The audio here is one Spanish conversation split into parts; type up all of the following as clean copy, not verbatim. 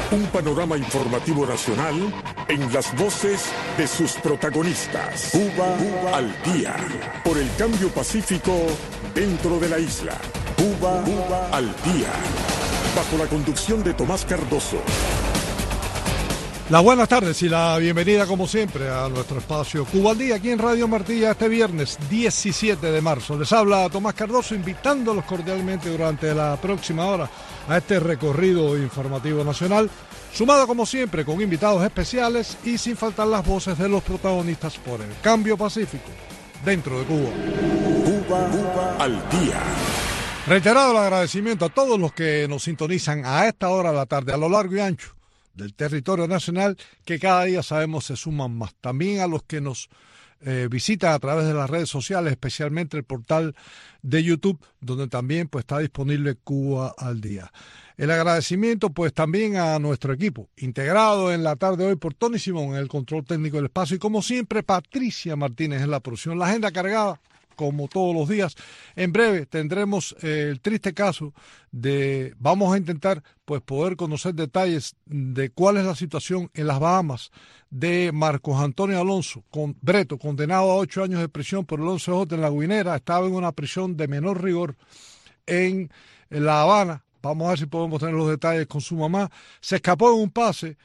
Un panorama informativo nacional en las voces de sus protagonistas. Cuba al día. Por el cambio pacífico dentro de la isla. Cuba al día. Bajo la conducción de Tomás Cardoso. Las buenas tardes y la bienvenida como siempre a nuestro espacio Cuba al Día aquí en Radio Martilla este viernes 17 de marzo. Les habla Tomás Cardoso invitándolos cordialmente durante la próxima hora a este recorrido informativo nacional, sumado como siempre con invitados especiales y sin faltar las voces de los protagonistas por el cambio pacífico dentro de Cuba. Cuba al Día. Reiterado el agradecimiento a todos los que nos sintonizan a esta hora de la tarde a lo largo y ancho del territorio nacional, que cada día sabemos se suman más. También a los que nos visitan a través de las redes sociales, especialmente el portal de YouTube, donde también pues está disponible Cuba al Día. El agradecimiento pues también a nuestro equipo, integrado en la tarde de hoy por Tony Simón en el control técnico del espacio y como siempre Patricia Martínez en la producción. La agenda cargada como todos los días. En breve tendremos el triste caso de, vamos a intentar pues poder conocer detalles de cuál es la situación en las Bahamas de Marcos Antonio Alonso Breto, condenado a 8 años de prisión por el 11J en La Guinera. Estaba en una prisión de menor rigor en La Habana. Vamos a ver si podemos tener los detalles con su mamá. Se escapó en un pase,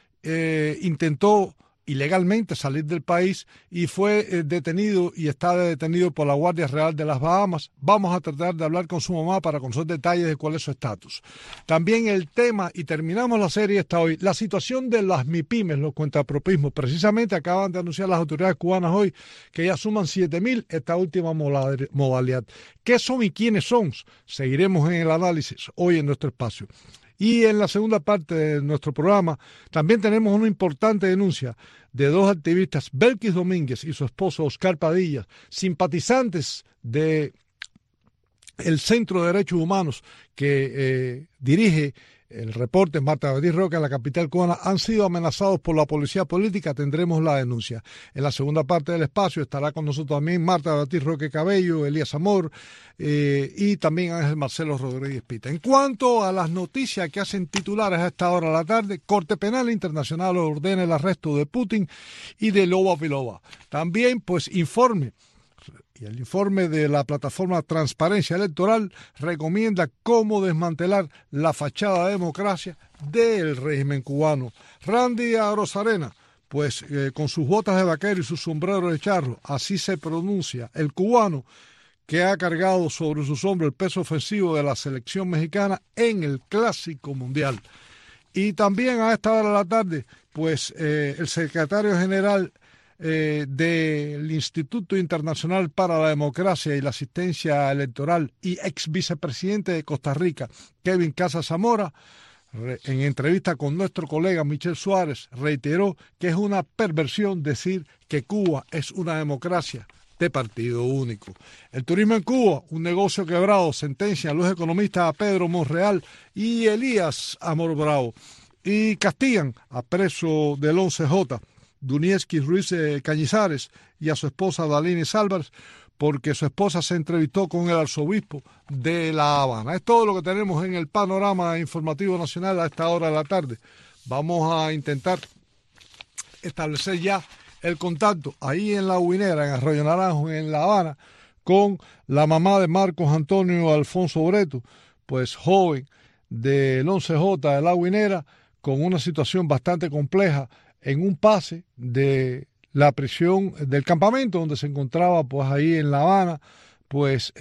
intentó ilegalmente salir del país y fue detenido y está detenido por la Guardia Real de las Bahamas. Vamos a tratar de hablar con su mamá para conocer detalles de cuál es su estatus. También el tema, y terminamos la serie esta hoy, la situación de las MIPYMES, los cuentapropismos. Precisamente acaban de anunciar las autoridades cubanas hoy que ya suman 7.000 esta última modalidad. ¿Qué son y quiénes son? Seguiremos en el análisis hoy en nuestro espacio. Y en la segunda parte de nuestro programa también tenemos una importante denuncia de dos activistas, Belkis Domínguez y su esposo Oscar Padilla, simpatizantes de el Centro de Derechos Humanos que dirige el reporte Marta Beatriz Roca en la capital cubana, han sido amenazados por la policía política. Tendremos la denuncia. En la segunda parte del espacio estará con nosotros también Marta Beatriz Roque Cabello, Elías Amor y también Ángel Marcelo Rodríguez Pita. En cuanto a las noticias que hacen titulares a esta hora de la tarde, Corte Penal Internacional ordena el arresto de Putin y de Lobavilova. También pues informe. Y el informe de la plataforma Transparencia Electoral recomienda cómo desmantelar la fachada de democracia del régimen cubano. Randy Arozarena, pues con sus botas de vaquero y su sombrero de charro, así se pronuncia el cubano que ha cargado sobre sus hombros el peso ofensivo de la selección mexicana en el Clásico Mundial. Y también a esta hora de la tarde, pues el secretario general del Instituto Internacional para la Democracia y la Asistencia Electoral y ex vicepresidente de Costa Rica, Kevin Casas Zamora, en entrevista con nuestro colega Michel Suárez, reiteró que es una perversión decir que Cuba es una democracia de partido único. El turismo en Cuba, un negocio quebrado, sentencian los economistas a Pedro Monreal y Elías Amor Bravo, y castigan a preso del 11J, Dunieski Ruiz Cañizares, y a su esposa Dalinis Álvarez, porque su esposa se entrevistó con el arzobispo de La Habana. Es todo lo que tenemos en el panorama informativo nacional a esta hora de la tarde. Vamos a intentar establecer ya el contacto ahí en La Guinera, en Arroyo Naranjo, en La Habana, con la mamá de Marcos Antonio Alfonso Breto, pues joven del 11J de La Guinera, con una situación bastante compleja en un pase de la prisión del campamento donde se encontraba pues ahí en La Habana, pues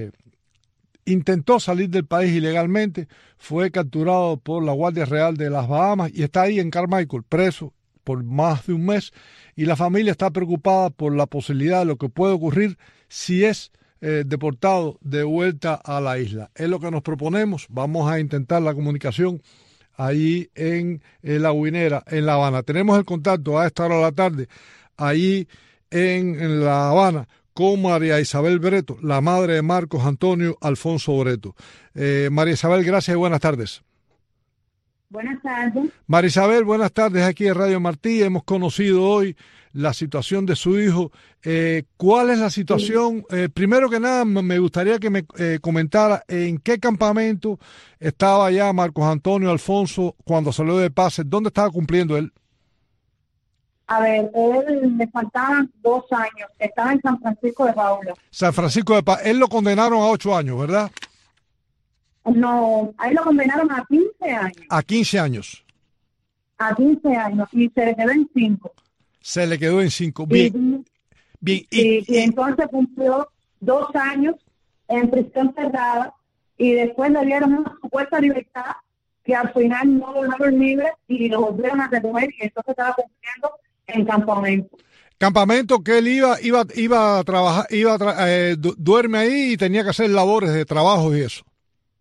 intentó salir del país ilegalmente, fue capturado por la Guardia Real de las Bahamas y está ahí en Carmichael, preso por más de un mes, y la familia está preocupada por la posibilidad de lo que puede ocurrir si es deportado de vuelta a la isla. Es lo que nos proponemos, vamos a intentar la comunicación ahí en La Guinera, en La Habana. Tenemos el contacto a esta hora de la tarde, ahí en La Habana, con María Isabel Breto, la madre de Marcos Antonio Alfonso Breto. María Isabel, gracias y buenas tardes. Buenas tardes. Marisabel, buenas tardes, aquí en Radio Martí. Hemos conocido hoy la situación de su hijo. ¿Cuál es la Sí. situación? Primero que nada, me gustaría que me comentara en qué campamento estaba ya Marcos Antonio Alfonso cuando salió de Paz. ¿Dónde estaba cumpliendo él? A ver, él le faltaban 2 años. Estaba en San Francisco de Paula. San Francisco de Paz. Él lo condenaron a 8 años, ¿verdad? No, ahí lo condenaron a 15 años. A 15 años. A 15 años y se le quedó en 5. Se le quedó en 5. Y, Bien, bien. y entonces cumplió 2 años en prisión cerrada y después le dieron una supuesta libertad que al final no lo dejaron libre y lo volvieron a recoger y entonces estaba cumpliendo en campamento. Campamento que él iba a trabajar, duerme ahí y tenía que hacer labores de trabajo y eso.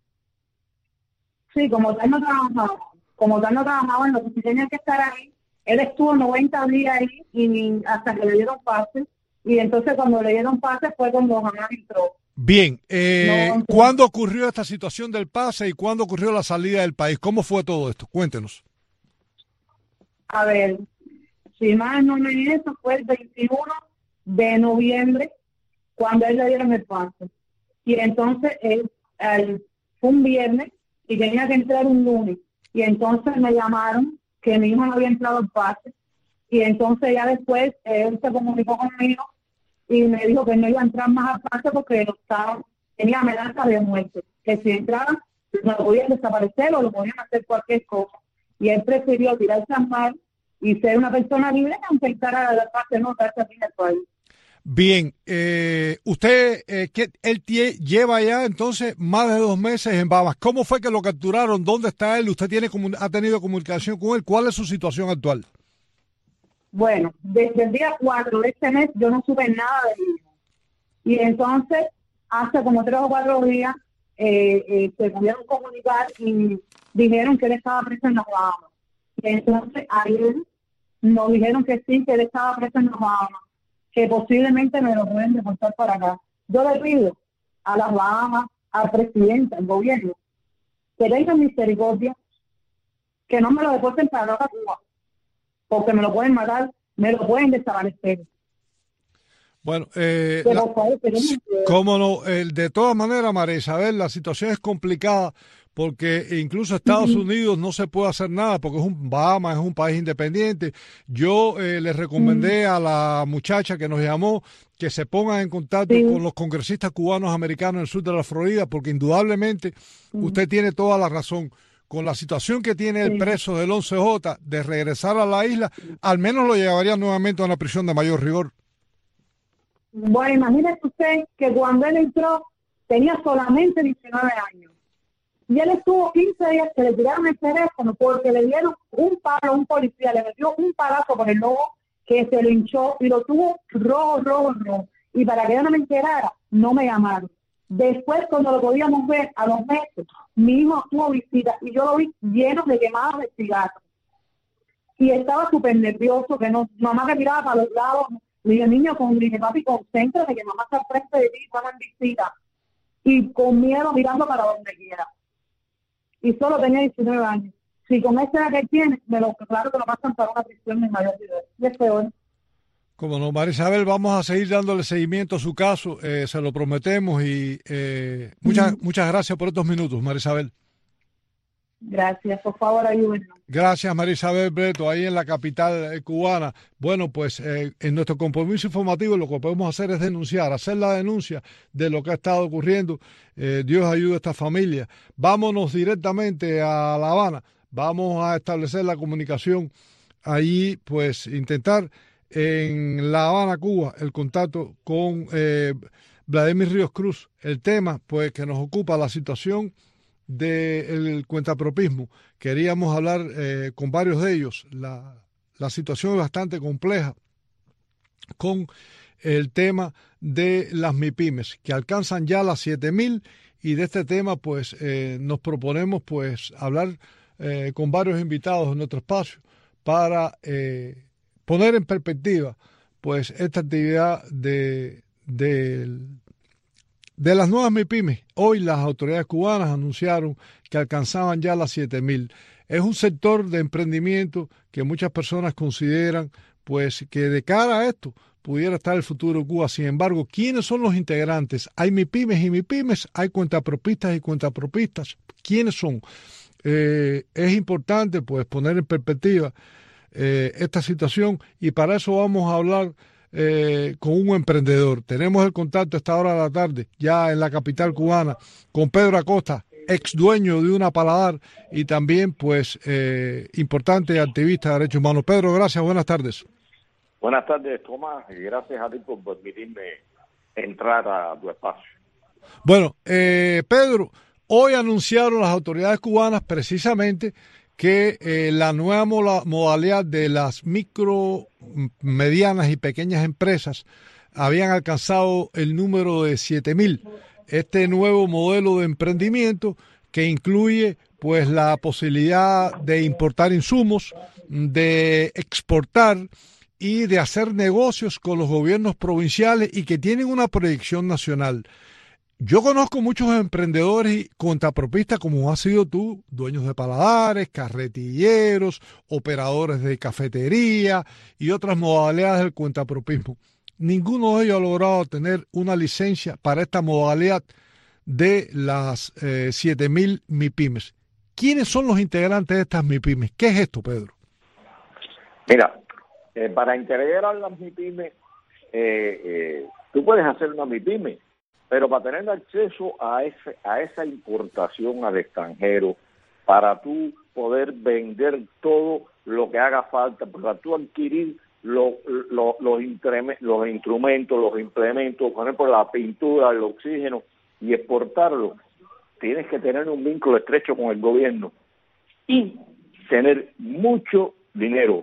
Sí, como tal no trabajaba en lo que sí tenía que estar ahí. Él estuvo 90 días ahí y hasta que le dieron pase. Y entonces cuando le dieron pase fue cuando jamás entró. Bien, No, ¿cuándo ocurrió esta situación del pase y cuándo ocurrió la salida del país? ¿Cómo fue todo esto? Cuéntenos. a ver, si más no me eso fue el 21 de noviembre cuando él le dieron el pase. Y entonces fue un viernes y tenía que entrar un lunes. Y entonces me llamaron que mi hijo no había entrado al pase. Y entonces ya después él se comunicó conmigo y me dijo que no iba a entrar más al pase porque tenía amenaza de muerte. Que si entraba, no lo podían desaparecer o lo podían hacer cualquier cosa. Y él prefirió tirarse al mar y ser una persona libre aunque entrara al pase, no estarse aquí en el país. Bien, usted, él lleva ya entonces más de 2 meses en Bahamas. ¿Cómo fue que lo capturaron? ¿Dónde está él? ¿Usted ha tenido comunicación con él? ¿Cuál es su situación actual? Bueno, desde el día 4 de este mes yo no supe nada de mi hijo. Y entonces, hace como 3 o 4 días, se pudieron comunicar y dijeron que él estaba preso en las Bahamas. Y entonces, ayer nos dijeron que sí, que él estaba preso en las Bahamas, que posiblemente me lo pueden deportar para acá. Yo le pido a las Bahamas, al presidente, al gobierno, que tengan misericordia, que no me lo deporten para acá a Cuba, porque me lo pueden matar, me lo pueden desaparecer. Bueno, Pero, por favor, cómo no, de todas maneras, María Isabel, la situación es complicada porque incluso Estados Unidos no se puede hacer nada porque Bahamas es un país independiente. Yo les recomendé a la muchacha que nos llamó que se pongan en contacto con los congresistas cubanos americanos en el sur de la Florida porque indudablemente usted tiene toda la razón. Con la situación que tiene el preso del 11J de regresar a la isla, al menos lo llevaría nuevamente a una prisión de mayor rigor. Bueno, imagínese usted que cuando él entró tenía solamente 19 años. Y él estuvo 15 días que le tiraron el teléfono porque le dieron un palo a un policía, le metió un palazo por el ojo que se lo hinchó y lo tuvo rojo. Y para que yo no me enterara, no me llamaron. Después, cuando lo podíamos ver a los meses, mi hijo tuvo visita y yo lo vi lleno de quemados de cigarros. Y estaba súper nervioso, que no, mamá me miraba para los lados. Le dije, niño, dije, papi, concéntrate, que mamá está al frente de ti, van en visita. Y con miedo mirando para donde quiera. Y solo tenía 19 años. Si con esa edad que tiene, claro que lo pasan para una prisión de mayor edad. Y es peor. Como no, María Isabel, vamos a seguir dándole seguimiento a su caso, se lo prometemos y muchas gracias por estos minutos, María Isabel. Gracias, por favor, ayúdenos. Gracias, María Isabel Breto, ahí en la capital cubana. Bueno, pues en nuestro compromiso informativo lo que podemos hacer es denunciar, hacer la denuncia de lo que ha estado ocurriendo. Dios ayude a esta familia. Vámonos directamente a La Habana. Vamos a establecer la comunicación allí, pues intentar en La Habana, Cuba, el contacto con Vladimir Ríos Cruz. El tema, pues, que nos ocupa la situación del cuentapropismo. Queríamos hablar con varios de ellos. La situación es bastante compleja con el tema de las MIPYMES, que alcanzan ya las 7.000 y de este tema pues nos proponemos pues hablar con varios invitados en nuestro espacio para poner en perspectiva pues esta actividad de las nuevas MIPYMES. Hoy las autoridades cubanas anunciaron que alcanzaban ya las 7.000. es un sector de emprendimiento que muchas personas consideran pues que de cara a esto pudiera estar el futuro de Cuba. Sin embargo, ¿quiénes son los integrantes? Hay MIPYMES y MIPYMES, hay cuentapropistas y cuentapropistas. ¿Quiénes son? Es importante pues poner en perspectiva esta situación, y para eso vamos a hablar con un emprendedor. Tenemos el contacto a esta hora de la tarde, ya en la capital cubana, con Pedro Acosta, ex dueño de Una Paladar y también pues importante activista de derechos humanos. Pedro, gracias, buenas tardes. Buenas tardes, Tomás, y gracias a ti por permitirme entrar a tu espacio. Bueno, Pedro, hoy anunciaron las autoridades cubanas precisamente que la nueva modalidad de las micro, medianas y pequeñas empresas habían alcanzado el número de 7.000. Este nuevo modelo de emprendimiento que incluye pues la posibilidad de importar insumos, de exportar y de hacer negocios con los gobiernos provinciales y que tienen una proyección nacional. Yo conozco muchos emprendedores y cuentapropistas como has sido tú, dueños de paladares, carretilleros, operadores de cafetería y otras modalidades del cuentapropismo. Ninguno de ellos ha logrado tener una licencia para esta modalidad de las 7.000 MIPYMES. ¿Quiénes son los integrantes de estas MIPYMES? ¿Qué es esto, Pedro? Mira, para integrar las MIPYMES, tú puedes hacer una MIPYME, pero para tener acceso a esa importación al extranjero, para tú poder vender todo lo que haga falta, para tú adquirir los instrumentos, los implementos, por ejemplo, la pintura, el oxígeno, y exportarlo, tienes que tener un vínculo estrecho con el gobierno y tener mucho dinero,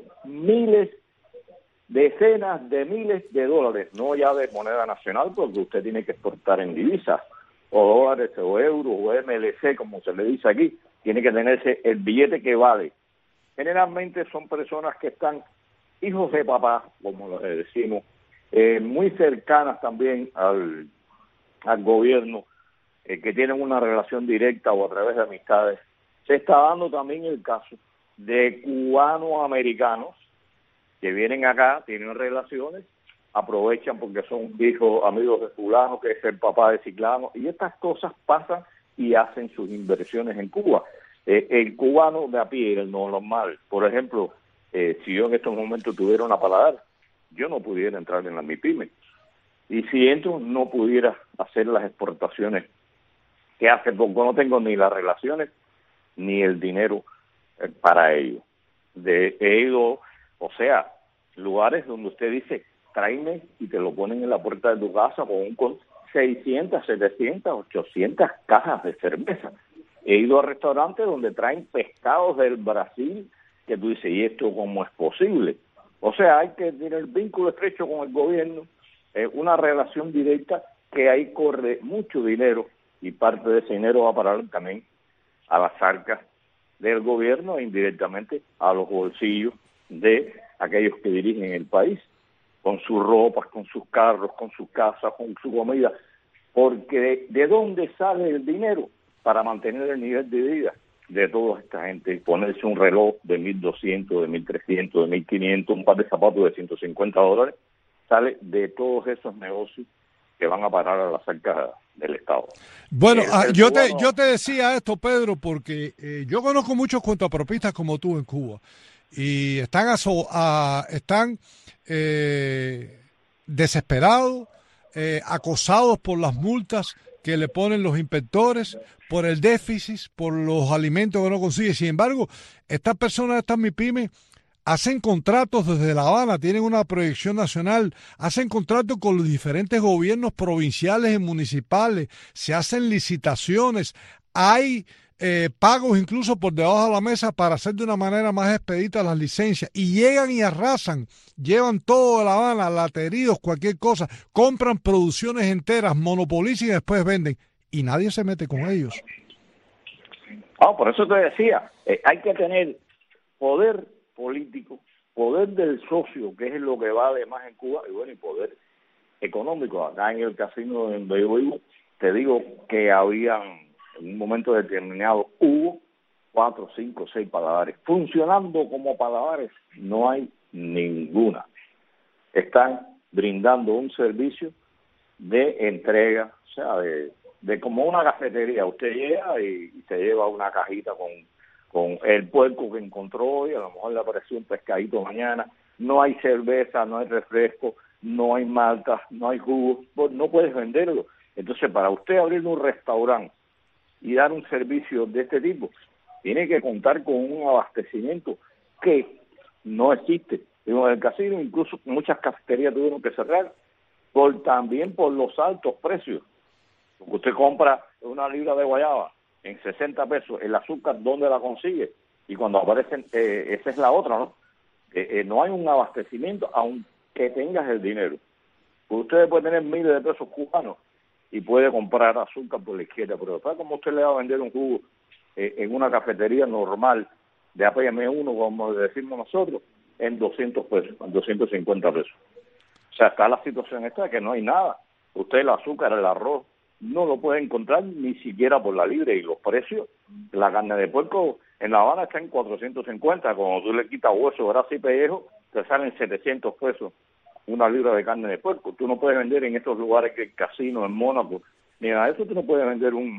decenas de miles de dólares, no ya de moneda nacional, porque usted tiene que exportar en divisas, o dólares, o euros, o MLC, como se le dice aquí, tiene que tenerse el billete que vale. Generalmente son personas que están hijos de papá, como les decimos, muy cercanas también al gobierno, que tienen una relación directa o a través de amistades. Se está dando también el caso de cubanos americanos que vienen acá, tienen relaciones, aprovechan porque son hijos, amigos de fulano, que es el papá de ciclano, y estas cosas pasan y hacen sus inversiones en Cuba. El cubano de a pie, el normal, por ejemplo, si yo en estos momentos tuviera Una Paladar, yo no pudiera entrar en la MIPYME, y si entro no pudiera hacer las exportaciones que hace, porque no tengo ni las relaciones ni el dinero para ello. He ido, o sea, lugares donde usted dice, tráeme, y te lo ponen en la puerta de tu casa con 600, 700, 800 cajas de cerveza. He ido a restaurantes donde traen pescados del Brasil, que tú dices, ¿y esto cómo es posible? O sea, hay que tener vínculo estrecho con el gobierno, una relación directa, que ahí corre mucho dinero, y parte de ese dinero va a parar también a las arcas del gobierno e indirectamente a los bolsillos de aquellos que dirigen el país, con sus ropas, con sus carros, con sus casas, con su comida, porque ¿de dónde sale el dinero para mantener el nivel de vida de toda esta gente? Ponerse un reloj de 1.200, de 1.300, de 1.500, un par de zapatos de $150, sale de todos esos negocios que van a parar a las arcas del Estado. Bueno, yo te decía esto, Pedro, porque yo conozco muchos cuentapropistas como tú en Cuba, y están desesperados, acosados por las multas que le ponen los inspectores, por el déficit, por los alimentos que no consiguen. Sin embargo, estas personas, estas MIPYMES, hacen contratos desde La Habana, tienen una proyección nacional, hacen contratos con los diferentes gobiernos provinciales y municipales, se hacen licitaciones, hay pagos incluso por debajo de la mesa para hacer de una manera más expedita las licencias, y llegan y arrasan, llevan todo de La Habana, lateríos, cualquier cosa, compran producciones enteras, monopolizan y después venden, y nadie se mete con ellos. Por eso te decía, hay que tener poder político, poder del socio, que es lo que vale más en Cuba, y bueno, y poder económico. Acá en el casino donde yo vivo, te digo que habían, en un momento determinado, hubo 4, 5, 6 paladares. Funcionando como paladares no hay ninguna. Están brindando un servicio de entrega, o sea, de como una cafetería. Usted llega y se lleva una cajita con el puerco que encontró hoy, a lo mejor le apareció un pescadito mañana. No hay cerveza, no hay refresco, no hay maltas, no hay jugos, no puedes venderlo. Entonces, para usted abrir un restaurante y dar un servicio de este tipo, tiene que contar con un abastecimiento que no existe. En el casino, incluso muchas cafeterías tuvieron que cerrar también por los altos precios. Porque usted compra una libra de guayaba en 60 pesos, el azúcar, ¿dónde la consigue? Y cuando aparecen, esa es la otra, ¿no? No hay un abastecimiento, aunque tengas el dinero. Pues usted puede tener miles de pesos cubanos y puede comprar azúcar por la izquierda, pero ¿sabe cómo usted le va a vender un jugo en una cafetería normal de APM1, como decimos nosotros, en 200 pesos, en 250 pesos? O sea, está la situación esta de que no hay nada. Usted el azúcar, el arroz, no lo puede encontrar ni siquiera por la libre, y los precios, la carne de puerco en La Habana está en 450, cuando tú le quitas hueso, grasa y pellejo, te salen 700 pesos una libra de carne de puerco. Tú no puedes vender en estos lugares que el casino, en Mónaco, ni nada de eso, tú no puedes vender un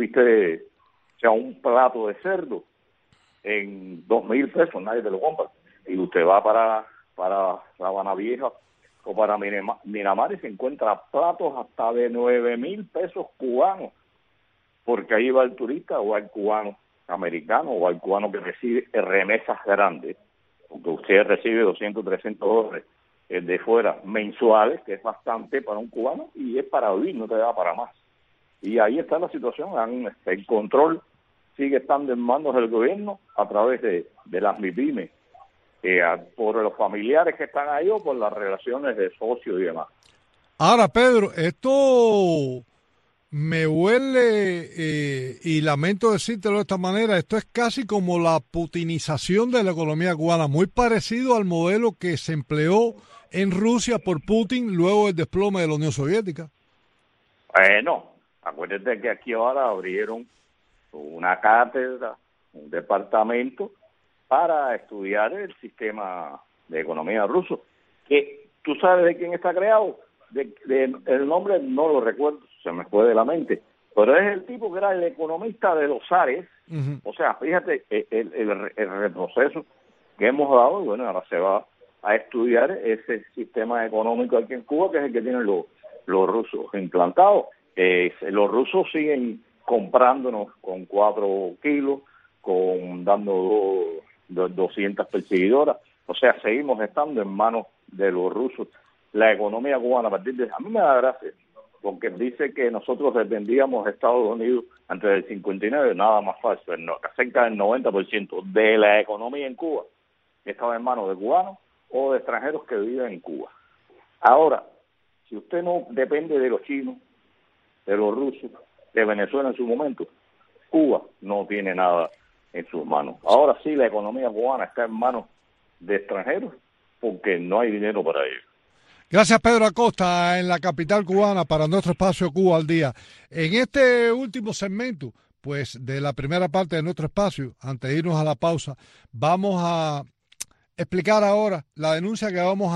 plato de cerdo en 2.000 pesos, nadie te lo compra. Y usted va para La Habana Vieja o para Miramar y se encuentra platos hasta de 9.000 pesos cubanos, porque ahí va el turista o el cubano americano o al cubano que recibe remesas grandes, porque usted recibe 200, 300 dólares de fuera mensuales, que es bastante para un cubano, y es para vivir, no te da para más. Y ahí está la situación. El control sigue estando en manos del gobierno a través de las MIPYME, por los familiares que están ahí o por las relaciones de socios y demás. Ahora, Pedro, esto me huele, y lamento decírtelo de esta manera, esto es casi como la putinización de la economía cubana, muy parecido al modelo que se empleó en Rusia por Putin luego del desplome de la Unión Soviética. Bueno, acuérdate que aquí ahora abrieron una cátedra, un departamento para estudiar el sistema de economía ruso, que tú sabes de quién está creado, el nombre no lo recuerdo, se me fue de la mente, pero es el tipo que era el economista de los zares. O sea, fíjate el retroceso que hemos dado, y bueno, ahora se va a estudiar ese sistema económico aquí en Cuba, que es el que tienen los rusos implantados. Los rusos siguen comprándonos con 4 kilos, dando 200 perseguidoras. O sea, seguimos estando en manos de los rusos. La economía cubana, a mí me da gracia, porque dice que nosotros dependíamos de Estados Unidos antes del 59, nada más falso. Cerca del 90% de la economía en Cuba estaba en manos de cubanos o de extranjeros que viven en Cuba. Ahora, si usted no depende de los chinos, de los rusos, de Venezuela en su momento, Cuba no tiene nada en sus manos. Ahora sí, la economía cubana está en manos de extranjeros porque no hay dinero para ellos. Gracias, Pedro Acosta, en la capital cubana, para nuestro espacio Cuba al Día. En este último segmento, pues, de la primera parte de nuestro espacio, antes de irnos a la pausa, vamos a explicar ahora la denuncia que vamos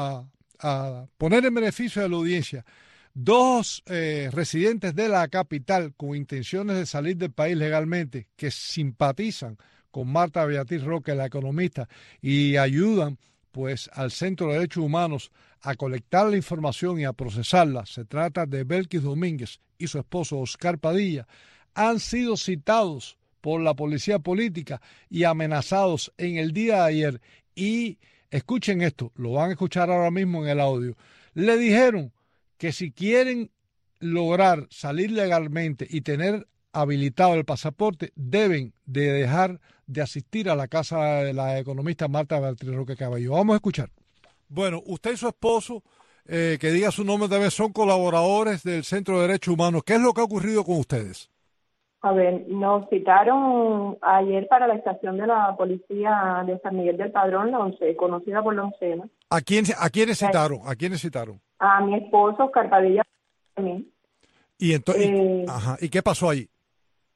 a poner en beneficio de la audiencia. 2 residentes de la capital con intenciones de salir del país legalmente, que simpatizan con Marta Beatriz Roque, la economista, y ayudan pues al Centro de Derechos Humanos a colectar la información y a procesarla. Se trata de Belkis Domínguez y su esposo Oscar Padilla. Han sido citados por la policía política y amenazados en el día de ayer. Y escuchen esto, lo van a escuchar ahora mismo en el audio. Le dijeron que si quieren lograr salir legalmente y tener habilitado el pasaporte, deben de dejar de asistir a la casa de la economista Marta Beatriz Roque Cabello. Vamos a escuchar. Bueno, usted y su esposo, que diga su nombre también, son colaboradores del Centro de Derechos Humanos. ¿Qué es lo que ha ocurrido con ustedes? A ver, nos citaron ayer para la estación de la policía de San Miguel del Padrón, la 11, conocida por la Oncena. ¿A quiénes citaron? ¿A quiénes citaron? A mi esposo, Oscar Padilla, a mí. Y entonces, ¿y qué pasó ahí?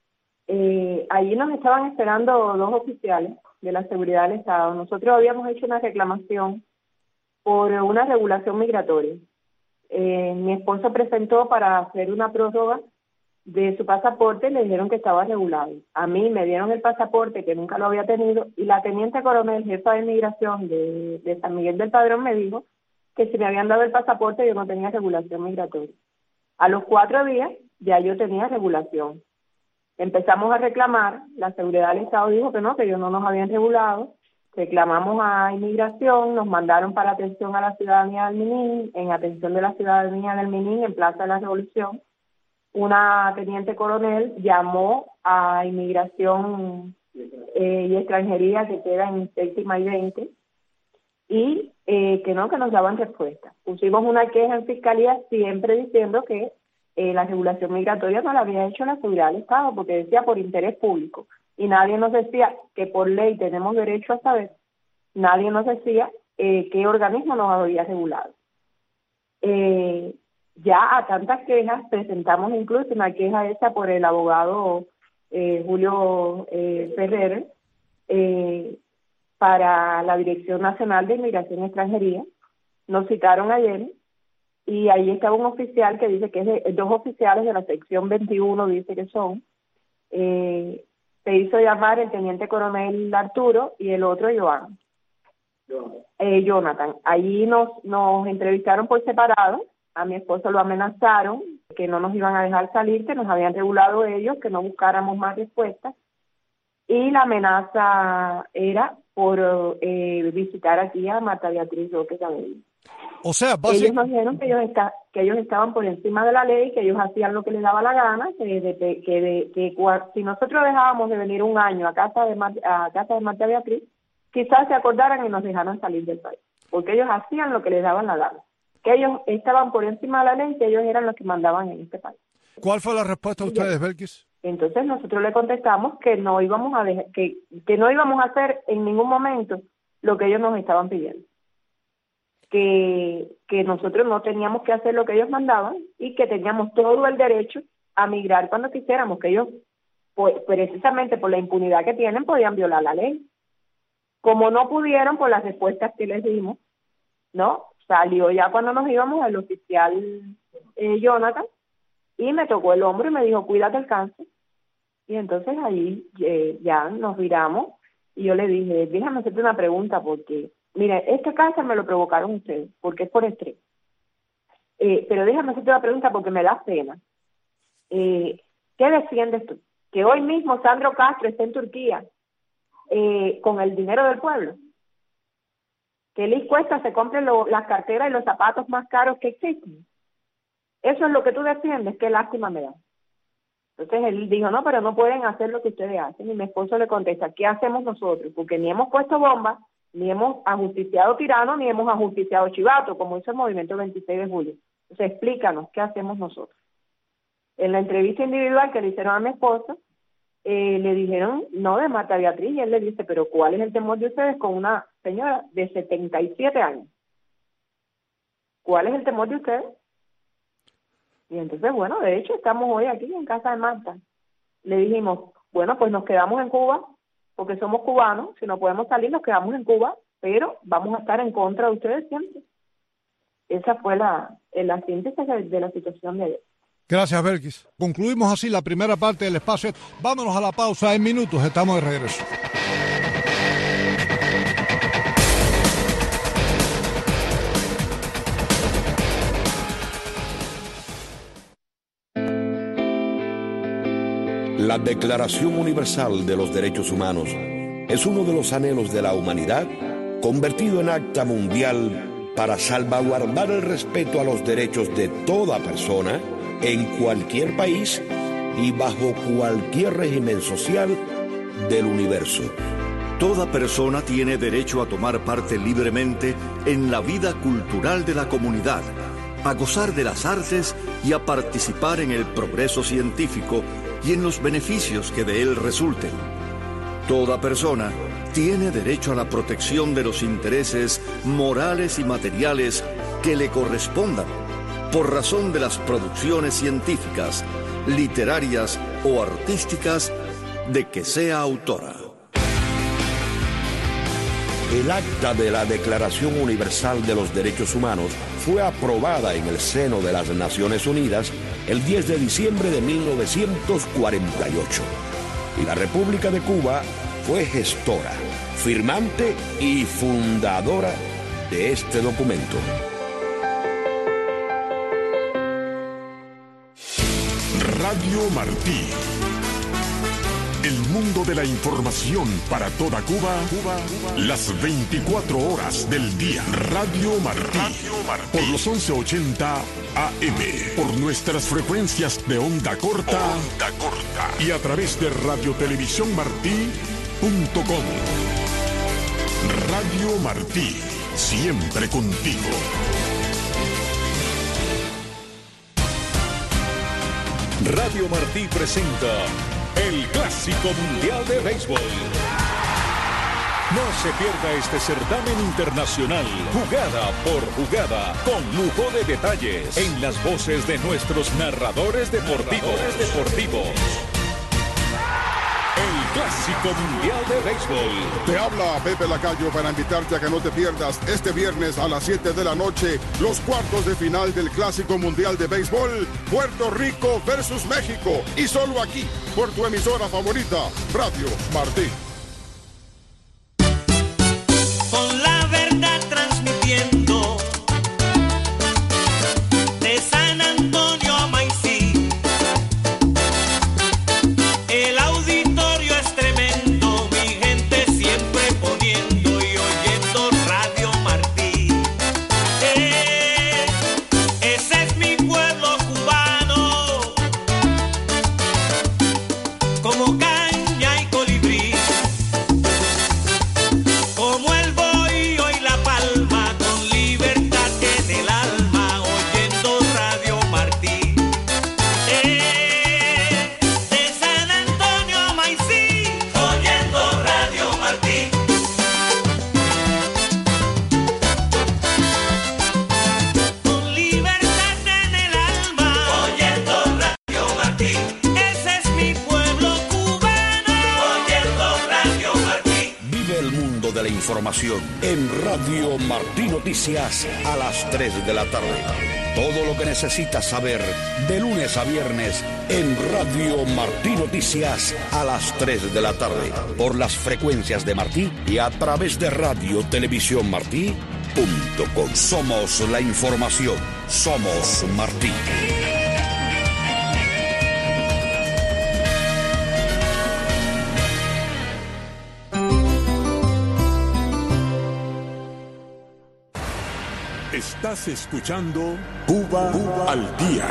allí nos estaban esperando 2 oficiales de la seguridad del Estado. Nosotros habíamos hecho una reclamación por una regulación migratoria. Mi esposo presentó para hacer una prórroga de su pasaporte, le dijeron que estaba regulado. A mí me dieron el pasaporte, que nunca lo había tenido, y la teniente coronel, jefa de inmigración de San Miguel del Padrón, me dijo que si me habían dado el pasaporte yo no tenía regulación migratoria. A los 4 días ya yo tenía regulación. Empezamos a reclamar, la seguridad del Estado dijo que no, que ellos no nos habían regulado. Reclamamos a inmigración, nos mandaron para atención a la ciudadanía del Minín, en atención de la ciudadanía del Minín, en Plaza de la Revolución. Una teniente coronel llamó a inmigración y extranjería que queda en 6ª y 20 y que nos daban respuesta. Pusimos una queja en fiscalía siempre diciendo que la regulación migratoria no la había hecho la seguridad del Estado porque decía por interés público y nadie nos decía que por ley tenemos derecho a saber, nadie nos decía qué organismo nos había regulado. Ya a tantas quejas, presentamos incluso una queja hecha por el abogado Julio Ferrer para la Dirección Nacional de Inmigración y Extranjería. Nos citaron ayer y ahí estaba un oficial que dice que es 2 oficiales de la sección 21, dice que son. Se hizo llamar el teniente coronel Arturo y el otro Jonathan. Allí nos entrevistaron por separado. A mi esposo lo amenazaron, que no nos iban a dejar salir, que nos habían regulado ellos, que no buscáramos más respuestas. Y la amenaza era por visitar aquí a Marta Beatriz Roque Cabello. O sea, ellos nos dijeron que ellos estaban por encima de la ley, que ellos hacían lo que les daba la gana, que si nosotros dejábamos de venir un año a casa de Marta Beatriz, quizás se acordaran y nos dejaran salir del país, porque ellos hacían lo que les daban la gana, que ellos estaban por encima de la ley, que ellos eran los que mandaban en este país. ¿Cuál fue la respuesta de ustedes, Belkis? Entonces nosotros le contestamos que no íbamos a dejar, que no íbamos a hacer en ningún momento lo que ellos nos estaban pidiendo. Que nosotros no teníamos que hacer lo que ellos mandaban y que teníamos todo el derecho a migrar cuando quisiéramos, que ellos, pues, precisamente por la impunidad que tienen, podían violar la ley. Como no pudieron, por las respuestas que les dimos, ¿no? Salió ya cuando nos íbamos el oficial Jonathan y me tocó el hombro y me dijo, cuídate el cáncer. Y entonces ahí ya nos viramos y yo le dije, déjame hacerte una pregunta porque... Mire, este cáncer me lo provocaron ustedes, porque es por estrés. Pero déjame hacerte una pregunta porque me da pena. ¿Qué defiendes tú? Que hoy mismo Sandro Castro está en Turquía con el dinero del pueblo. Que Liz Cuesta se compre las carteras y los zapatos más caros que existen. Eso es lo que tú defiendes, qué lástima me da. Entonces él dijo, no, pero no pueden hacer lo que ustedes hacen. Y mi esposo le contesta, ¿qué hacemos nosotros? Porque ni hemos puesto bombas, ni hemos ajusticiado tirano, ni hemos ajusticiado chivato, como hizo el movimiento 26 de julio. Entonces, explícanos, ¿qué hacemos nosotros? En la entrevista individual que le hicieron a mi esposa, le dijeron, no, de Marta Beatriz, y él le dice, pero ¿cuál es el temor de ustedes con una señora de 77 años? ¿Cuál es el temor de ustedes? Y entonces, bueno, de hecho, estamos hoy aquí en casa de Marta. Le dijimos, bueno, pues nos quedamos en Cuba, porque somos cubanos, si no podemos salir nos quedamos en Cuba, pero vamos a estar en contra de ustedes siempre. Esa fue la síntesis de la situación de ayer. Gracias, Belkis. Concluimos así la primera parte del espacio. Vámonos a la pausa en minutos, estamos de regreso. La Declaración Universal de los Derechos Humanos es uno de los anhelos de la humanidad convertido en acta mundial para salvaguardar el respeto a los derechos de toda persona en cualquier país y bajo cualquier régimen social del universo. Toda persona tiene derecho a tomar parte libremente en la vida cultural de la comunidad, a gozar de las artes y a participar en el progreso científico y en los beneficios que de él resulten. Toda persona tiene derecho a la protección de los intereses morales y materiales que le correspondan por razón de las producciones científicas, literarias o artísticas de que sea autora. El acta de la Declaración Universal de los Derechos Humanos fue aprobada en el seno de las Naciones Unidas el 10 de diciembre de 1948. Y la República de Cuba fue gestora, firmante y fundadora de este documento. Radio Martí. El mundo de la información para toda Cuba, las 24 horas del día. Radio Martí. Por los 1180 AM. Por nuestras frecuencias de onda corta. Y a través de radiotelevisiónmartí.com. Radio Martí. Siempre contigo. Radio Martí presenta el Clásico Mundial de Béisbol. No se pierda este certamen internacional, jugada por jugada, con lujo de detalles, en las voces de nuestros narradores deportivos. El Clásico Mundial de Béisbol. Te habla Pepe Lacayo para invitarte a que no te pierdas este viernes a las 7 de la noche los cuartos de final del Clásico Mundial de Béisbol, Puerto Rico versus México, y solo aquí, por tu emisora favorita, Radio Martí. Con la verdad transmitiendo de San Antonio a Maicí. El auditorio es tremendo, mi gente siempre poniendo y oyendo Radio Martí. Ese es mi pueblo cubano, como caña y colibrí. Como el bohío y la palma, con libertad en el alma, oyendo Radio Martí. De San Antonio a Maicí, oyendo Radio Martí. Con libertad en el alma, oyendo Radio Martí. Ese es mi pueblo cubano, oyendo Radio Martí. Vive el mundo de la información en Radio Martí Noticias a las 3 de la tarde. Todo lo que necesitas saber de lunes a viernes en Radio Martí Noticias a las 3 de la tarde. Por las frecuencias de Martí y a través de radiotelevisiónmartí.com. Somos la información. Somos Martí. Estás escuchando Cuba al Día.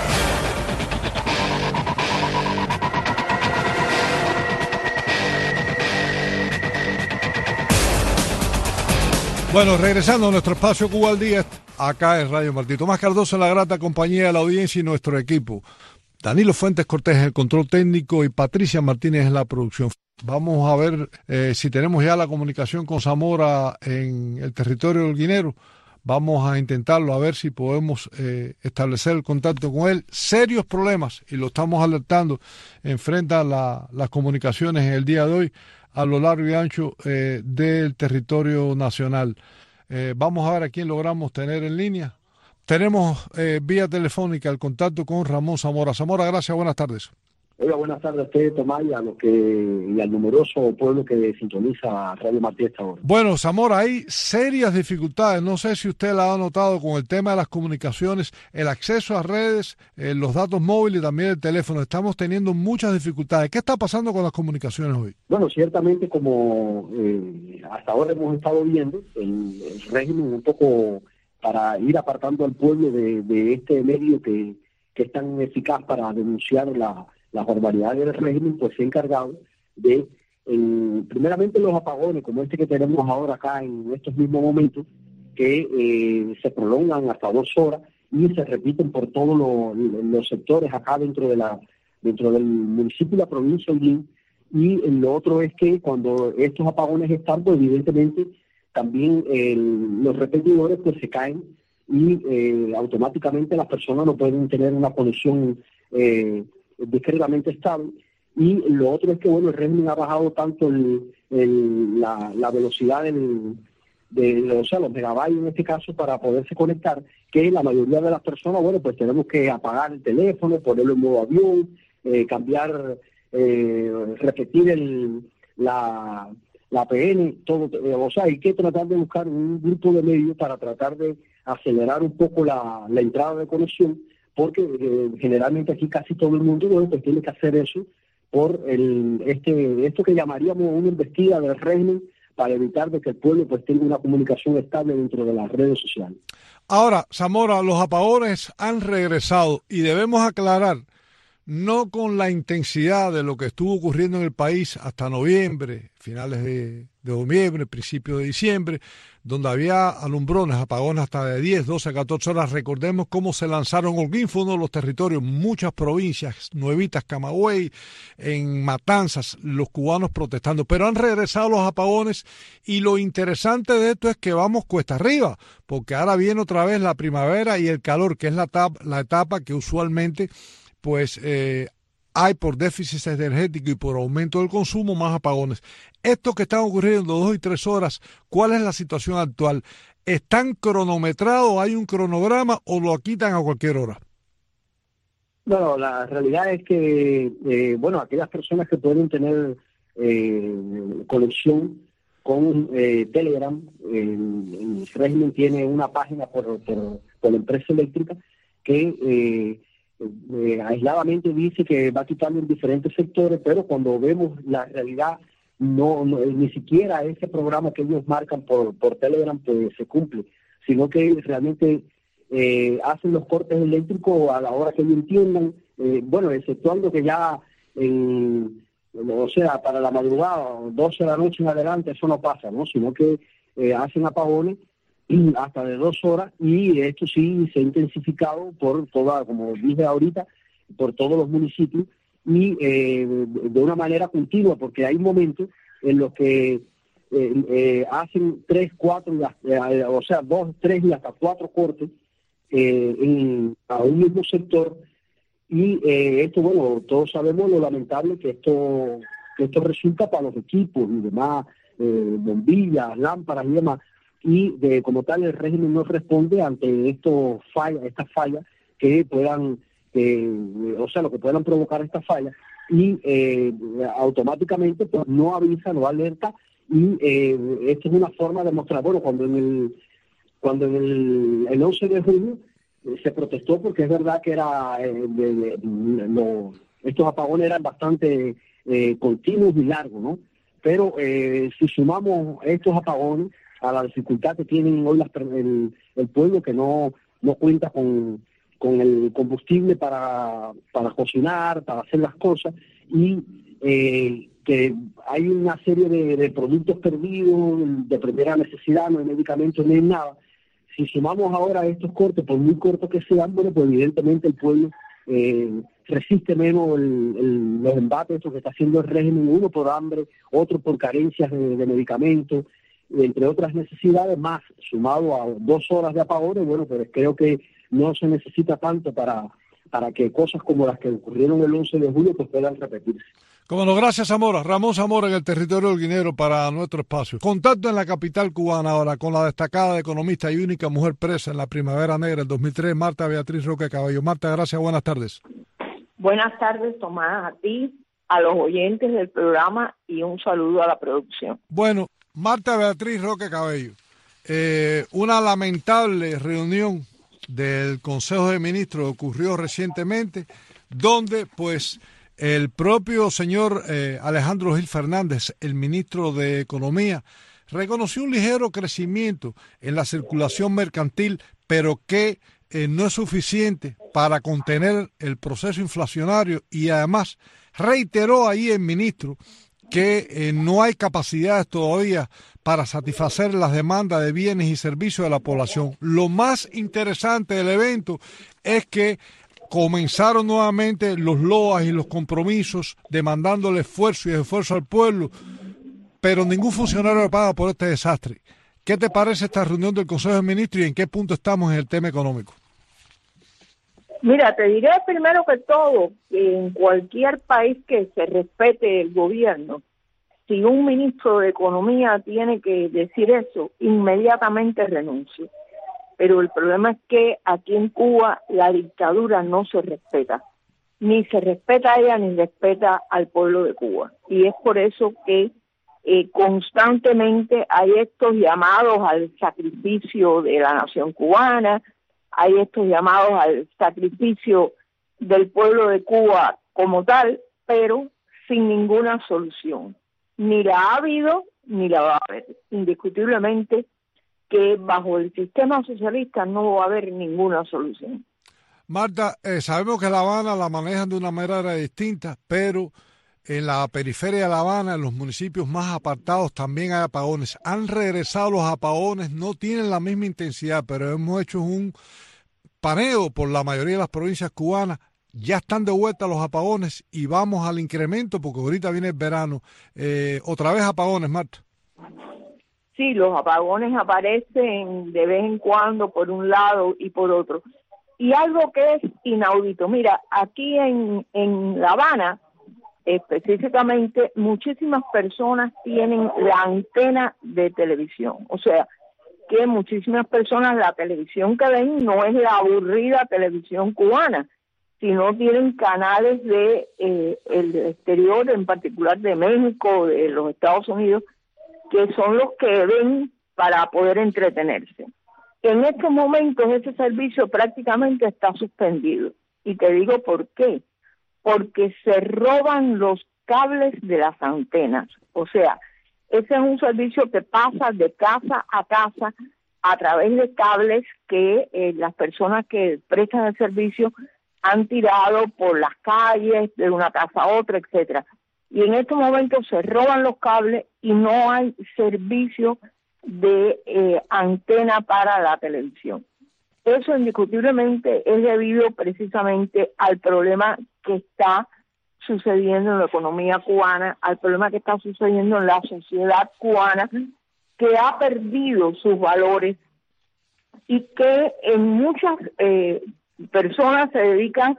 Bueno, regresando a nuestro espacio Cuba al Día, acá es Radio Martí. Tomás Cardoso en la grata compañía de la audiencia y nuestro equipo. Danilo Fuentes Cortés en el control técnico y Patricia Martínez en la producción. Vamos a ver si tenemos ya la comunicación con Zamora en el territorio holguinero. Vamos a intentarlo, a ver si podemos establecer el contacto con él. Serios problemas, y lo estamos alertando, enfrentan las comunicaciones en el día de hoy a lo largo y ancho del territorio nacional. Vamos a ver a quién logramos tener en línea. Tenemos vía telefónica el contacto con Ramón Zamora. Zamora, gracias, buenas tardes. Hola, buenas tardes a usted, Tomás, y al numeroso pueblo que sintoniza Radio Martí esta hora. Bueno, Zamora, hay serias dificultades. No sé si usted la ha notado con el tema de las comunicaciones, el acceso a redes, los datos móviles y también el teléfono. Estamos teniendo muchas dificultades. ¿Qué está pasando con las comunicaciones hoy? Bueno, ciertamente, como hasta ahora hemos estado viendo, el régimen un poco para ir apartando al pueblo de este medio que es tan eficaz para denunciar las barbaridades del régimen, pues se ha encargado de, primeramente los apagones, como este que tenemos ahora acá en estos mismos momentos, que se prolongan hasta 2 horas y se repiten por todos los sectores acá dentro del municipio y la provincia de Holguín. Y lo otro es que cuando estos apagones están, pues evidentemente también los repetidores pues se caen y automáticamente las personas no pueden tener una conexión discretamente estable, Y lo otro es que, bueno, el régimen ha bajado tanto la velocidad o sea, los megabytes en este caso para poderse conectar, que la mayoría de las personas, bueno, pues tenemos que apagar el teléfono, ponerlo en modo avión, cambiar, repetir la APN, todo, o sea, hay que tratar de buscar un grupo de medios para tratar de acelerar un poco la entrada de conexión, porque generalmente aquí casi todo el mundo, bueno, pues tiene que hacer eso por esto que llamaríamos una embestida del régimen para evitar de que el pueblo pues tenga una comunicación estable dentro de las redes sociales. Ahora, Zamora, los apagones han regresado y debemos aclarar, no con la intensidad de lo que estuvo ocurriendo en el país hasta noviembre, finales de noviembre, principios de diciembre, donde había alumbrones, apagones hasta de 10, 12, 14 horas. Recordemos cómo se lanzaron. Holguín fue uno de los territorios, muchas provincias, Nuevitas, Camagüey, en Matanzas, los cubanos protestando. Pero han regresado los apagones y lo interesante de esto es que vamos cuesta arriba, porque ahora viene otra vez la primavera y el calor, que es la etapa que usualmente pues hay por déficit energético y por aumento del consumo más apagones. Estos que están ocurriendo 2 y 3 horas, ¿cuál es la situación actual? ¿Están cronometrados, hay un cronograma o lo quitan a cualquier hora? Bueno, la realidad es que, bueno, aquellas personas que pueden tener conexión con Telegram, el régimen tiene una página por la empresa eléctrica que aisladamente dice que va quitando en diferentes sectores, pero cuando vemos la realidad, no ni siquiera ese programa que ellos marcan por Telegram pues se cumple, sino que realmente hacen los cortes eléctricos a la hora que ellos entiendan, bueno, exceptuando que ya o sea, para la madrugada, 12 de la noche en adelante, eso no pasa, ¿no? Sino que hacen apagones hasta de 2 horas, y esto sí se ha intensificado por toda, como dije ahorita, por todos los municipios, y de una manera continua, porque hay momentos en los que hacen 3, 4, o sea, 2, 3 y hasta 4 cortes a un mismo sector, y esto, bueno, todos sabemos lo lamentable que esto resulta para los equipos y demás, bombillas, lámparas y demás, y como tal el régimen no responde ante estas fallas que puedan, o sea, lo que puedan provocar estas fallas, y automáticamente pues no avisa, no alerta, y esto es una forma de mostrar, bueno, cuando en el 11 de junio se protestó, porque es verdad que estos apagones eran bastante continuos y largos, ¿no? Pero si sumamos estos apagones a la dificultad que tienen hoy el pueblo, que no cuenta con el combustible para cocinar, para hacer las cosas, y que hay una serie de productos perdidos de primera necesidad, no hay medicamentos, no hay nada. Si sumamos ahora estos cortes, por muy cortos que sean, bueno, pues evidentemente el pueblo resiste menos los embates, estos que está haciendo el régimen, uno por hambre, otro por carencias de medicamentos, entre otras necesidades, más sumado a 2 horas de apagones. Bueno, pero creo que no se necesita tanto para que cosas como las que ocurrieron el 11 de julio pues puedan repetirse. Como no, gracias, Zamora. Ramón Zamora en el territorio holguinero para nuestro espacio. Contacto en la capital cubana ahora con la destacada economista y única mujer presa en la Primavera Negra del 2003, Marta Beatriz Roque Cabello. Marta, gracias, buenas tardes. Buenas tardes, Tomás, a ti, a los oyentes del programa, y un saludo a la producción. Bueno, Marta Beatriz Roque Cabello, una lamentable reunión del Consejo de Ministros ocurrió recientemente, donde pues el propio señor Alejandro Gil Fernández, el ministro de Economía, reconoció un ligero crecimiento en la circulación mercantil, pero que no es suficiente para contener el proceso inflacionario, y además reiteró ahí el ministro que no hay capacidades todavía para satisfacer las demandas de bienes y servicios de la población. Lo más interesante del evento es que comenzaron nuevamente los loas y los compromisos demandándole esfuerzo y esfuerzo al pueblo, pero ningún funcionario paga por este desastre. ¿Qué te parece esta reunión del Consejo de Ministros y en qué punto estamos en el tema económico? Mira, te diré primero que todo que en cualquier país que se respete el gobierno, si un ministro de Economía tiene que decir eso, inmediatamente renuncia. Pero el problema es que aquí en Cuba la dictadura no se respeta. Ni se respeta a ella, ni respeta al pueblo de Cuba. Y es por eso que constantemente hay estos llamados al sacrificio de la nación cubana, hay estos llamados al sacrificio del pueblo de Cuba como tal, pero sin ninguna solución. Ni la ha habido, ni la va a haber. Indiscutiblemente que bajo el sistema socialista no va a haber ninguna solución. Marta, sabemos que La Habana la manejan de una manera distinta, pero en la periferia de La Habana, en los municipios más apartados, también hay apagones. Han regresado los apagones, no tienen la misma intensidad, pero hemos hecho un paneo por la mayoría de las provincias cubanas. Ya están de vuelta los apagones y vamos al incremento porque ahorita viene el verano. Otra vez apagones, Marta. Sí, los apagones aparecen de vez en cuando por un lado y por otro. Y algo que es inaudito, mira, aquí en La Habana, específicamente, muchísimas personas tienen la antena de televisión. O sea, que muchísimas personas la televisión que ven no es la aburrida televisión cubana, sino tienen canales de el exterior, en particular de México, de los Estados Unidos, que son los que ven para poder entretenerse. En estos momentos ese servicio prácticamente está suspendido. Y te digo por qué. Porque se roban los cables de las antenas. O sea, ese es un servicio que pasa de casa a casa a través de cables que las personas que prestan el servicio han tirado por las calles, de una casa a otra, etcétera. Y en estos momentos se roban los cables y no hay servicio de antena para la televisión. Eso indiscutiblemente es debido precisamente al problema que está sucediendo en la economía cubana, al problema que está sucediendo en la sociedad cubana, que ha perdido sus valores y que en muchas personas se dedican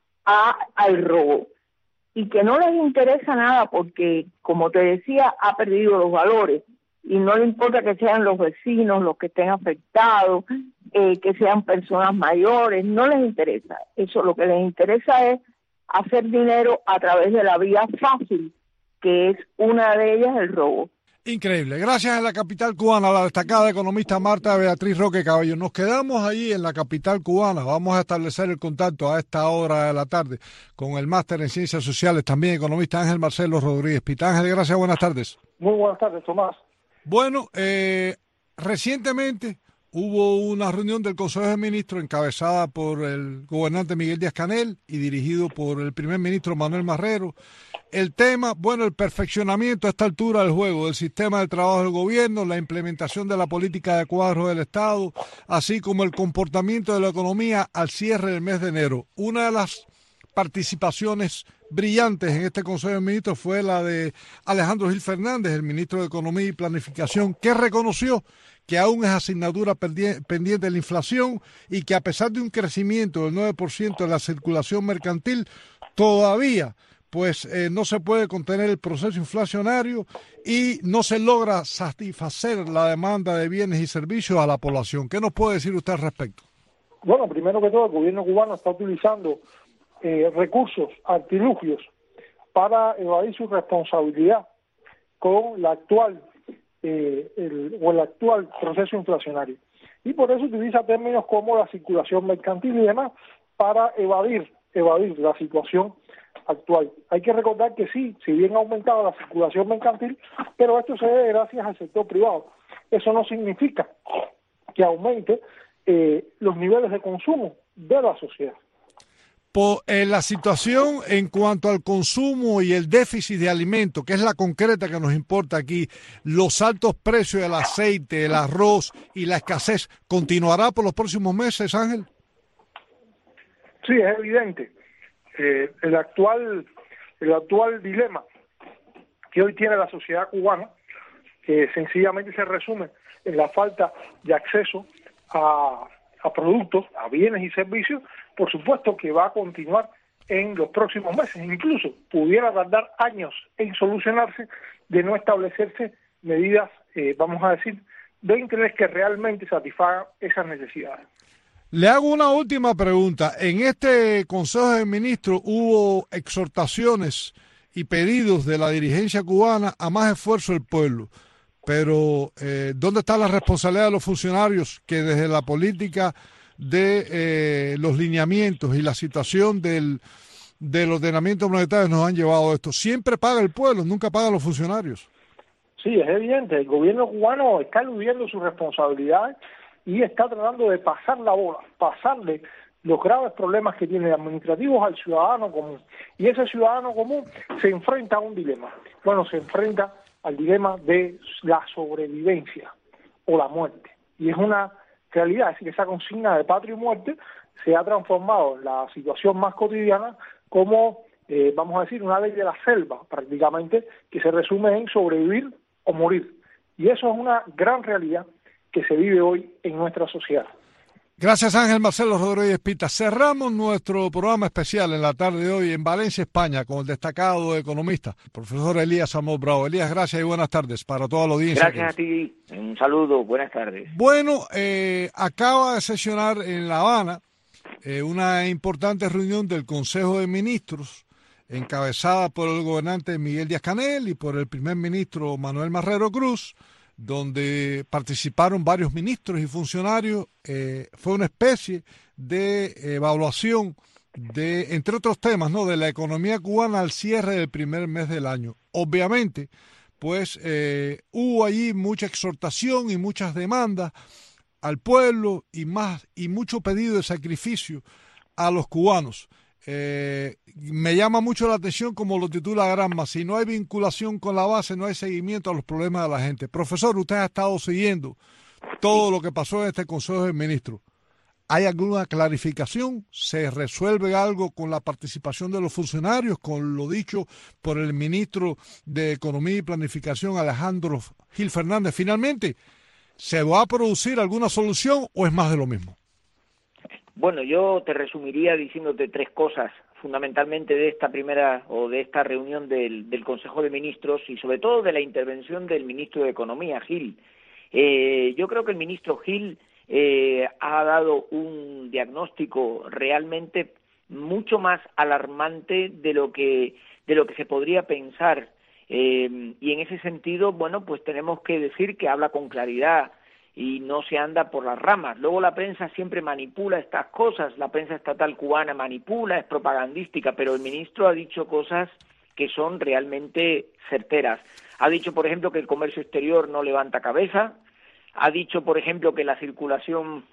al robo y que no les interesa nada porque, como te decía, ha perdido los valores y no le importa que sean los vecinos los que estén afectados, que sean personas mayores, no les interesa. Eso lo que les interesa es hacer dinero a través de la vía fácil, que es una de ellas el robo. Increíble. Gracias en la capital cubana, la destacada economista Marta Beatriz Roque Cabello. Nos quedamos allí en la capital cubana. Vamos a establecer el contacto a esta hora de la tarde con el máster en Ciencias Sociales, también economista Ángel Marcelo Rodríguez Pita. Ángel, gracias, buenas tardes. Muy buenas tardes, Tomás. Bueno, recientemente hubo una reunión del Consejo de Ministros encabezada por el gobernante Miguel Díaz-Canel y dirigido por el primer ministro Manuel Marrero. El tema, bueno, el perfeccionamiento a esta altura del juego del sistema de trabajo del gobierno, la implementación de la política de cuadro del Estado, así como el comportamiento de la economía al cierre del mes de enero. Una de las participaciones brillantes en este Consejo de Ministros fue la de Alejandro Gil Fernández, el ministro de Economía y Planificación, que reconoció que aún es asignatura pendiente de la inflación y que a pesar de un crecimiento del 9% de la circulación mercantil, todavía no se puede contener el proceso inflacionario y no se logra satisfacer la demanda de bienes y servicios a la población. ¿Qué nos puede decir usted al respecto? Bueno, primero que todo, el gobierno cubano está utilizando recursos, artilugios, para evadir su responsabilidad con la actual el actual proceso inflacionario. Y por eso utiliza términos como la circulación mercantil y demás para evadir la situación actual. Hay que recordar que sí, si bien ha aumentado la circulación mercantil, pero esto se debe gracias al sector privado. Eso no significa que aumente los niveles de consumo de la sociedad. La situación en cuanto al consumo y el déficit de alimentos, que es la concreta que nos importa aquí, los altos precios del aceite, el arroz y la escasez, ¿continuará por los próximos meses, Ángel? Sí, es evidente. El actual dilema que hoy tiene la sociedad cubana, que sencillamente se resume en la falta de acceso a productos, a bienes y servicios, por supuesto que va a continuar en los próximos meses, incluso pudiera tardar años en solucionarse de no establecerse medidas, vamos a decir, de interés que realmente satisfagan esas necesidades. Le hago una última pregunta. En este Consejo de Ministros hubo exhortaciones y pedidos de la dirigencia cubana a más esfuerzo del pueblo, pero ¿dónde está la responsabilidad de los funcionarios que desde la política de los lineamientos y la situación del ordenamiento monetario nos han llevado a esto? Siempre paga el pueblo, nunca pagan los funcionarios. Sí, es evidente, el gobierno cubano está eludiendo sus responsabilidades y está tratando de pasar la bola, pasarle los graves problemas que tiene administrativos al ciudadano común. Y ese ciudadano común se enfrenta a un dilema. Bueno, se enfrenta al dilema de la sobrevivencia o la muerte. Y es una realidad, es decir, esa consigna de patria y muerte se ha transformado en la situación más cotidiana como, vamos a decir, una ley de la selva, prácticamente, que se resume en sobrevivir o morir. Y eso es una gran realidad que se vive hoy en nuestra sociedad. Gracias, Ángel Marcelo Rodríguez Pita. Cerramos nuestro programa especial en la tarde de hoy en Valencia, España, con el destacado economista, el profesor Elías Amos Bravo. Elías, gracias y buenas tardes para toda la audiencia. Gracias a ti, un saludo, buenas tardes. Bueno, acaba de sesionar en La Habana una importante reunión del Consejo de Ministros, encabezada por el gobernante Miguel Díaz-Canel y por el primer ministro Manuel Marrero Cruz, donde participaron varios ministros y funcionarios. Fue una especie de evaluación de, entre otros temas, ¿no?, de la economía cubana al cierre del primer mes del año. Obviamente, pues hubo allí mucha exhortación y muchas demandas al pueblo y mucho pedido de sacrificio a los cubanos. Me llama mucho la atención, como lo titula Granma, si no hay vinculación con la base, no hay seguimiento a los problemas de la gente. Profesor, usted ha estado siguiendo todo lo que pasó en este Consejo de Ministros. ¿Hay alguna clarificación? ¿Se resuelve algo con la participación de los funcionarios, con lo dicho por el ministro de Economía y Planificación, Alejandro Gil Fernández? Finalmente, ¿se va a producir alguna solución o es más de lo mismo? Bueno, yo te resumiría diciéndote tres cosas, fundamentalmente de esta primera o de esta reunión del Consejo de Ministros y sobre todo de la intervención del ministro de Economía, Gil. Yo creo que el ministro Gil ha dado un diagnóstico realmente mucho más alarmante de lo que se podría pensar. Y en ese sentido, bueno, pues tenemos que decir que habla con claridad y no se anda por las ramas. Luego la prensa siempre manipula estas cosas, la prensa estatal cubana manipula, es propagandística, pero el ministro ha dicho cosas que son realmente certeras. Ha dicho, por ejemplo, que el comercio exterior no levanta cabeza, ha dicho, por ejemplo, que la circulación